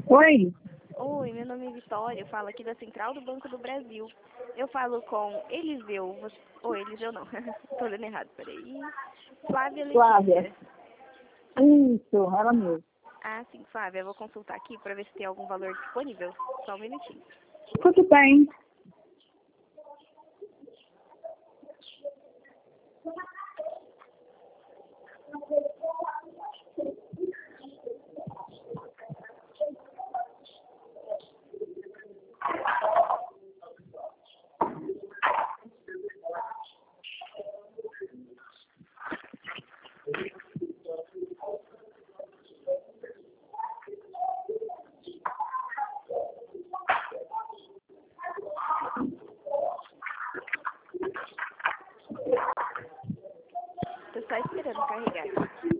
Oi, Oi, meu nome é Vitória, eu falo aqui da Central do Banco do Brasil. Eu falo com Eliseu, Eliseu não, tô lendo errado, peraí. Flávia Flávia. Letícia. Isso, ela mesmo. Ah, sim, Flávia, eu vou consultar aqui para ver se tem algum valor disponível. Só um minutinho. Tudo bem. Tô só esperando carregar aqui.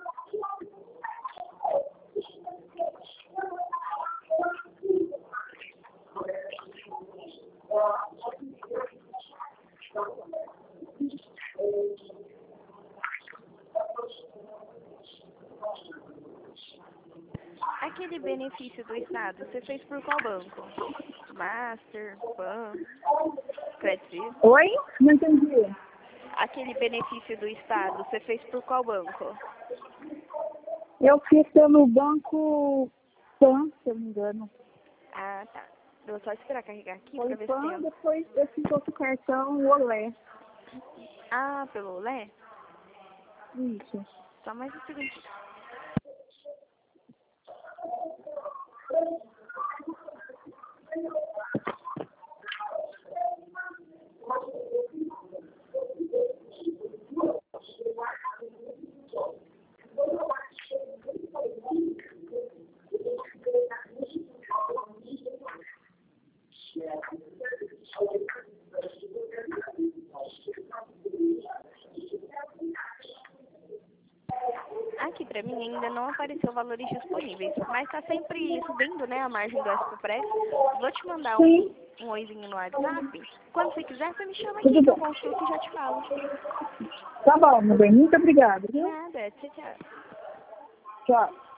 Aquele benefício do Estado, você fez por qual banco? Master, Pan, Credit Suisse? Oi? Não entendi. Aquele benefício do Estado, você fez por qual banco? Eu fiz pelo Banco Pan, se eu não me engano. Ah, tá. Eu vou só esperar carregar aqui Foi pra ver se Pan, tem. depois eu fiz outro cartão, o Olé. Ah, pelo Lé? Isso. Só mais um segundinho. Aqui pra mim ainda não apareceu valores disponíveis, mas tá sempre subindo, né, a margem do SPPREF. Vou te mandar Sim, um oizinho no WhatsApp. Quando você quiser, você me chama aqui tudo que eu bem. consulto e já te falo. Tá bom, meu bem. Muito obrigada, viu? Nada, tchau, tchau. Tchau.